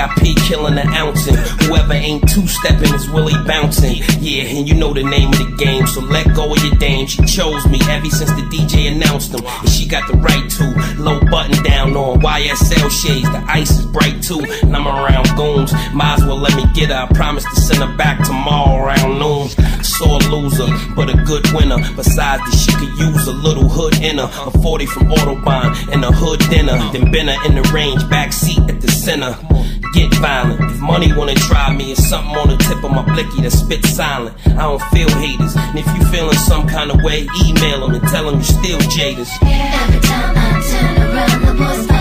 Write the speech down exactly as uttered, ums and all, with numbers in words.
I P killing the ounce, and whoever ain't two-stepping is really bouncing. Yeah, and you know the name of the game, so let go of your dame. She chose me ever since the D J announced them, and she got the right to. Low button down on Y S L shades, the ice is bright too, and I'm around goons. Might as well let me get her, I promise to send her back tomorrow around noon. Saw a loser, but a good winner. Besides that, she could use a little hood in her. A forty from Autobahn and a hood dinner. Then been her in the range, backseat at the center. Get violent. If money wanna try me, it's something on the tip of my blicky that spit silent. I don't feel haters, and if you feeling some kind of way, email them and tell them you still jaders. Every time I turn around, the boys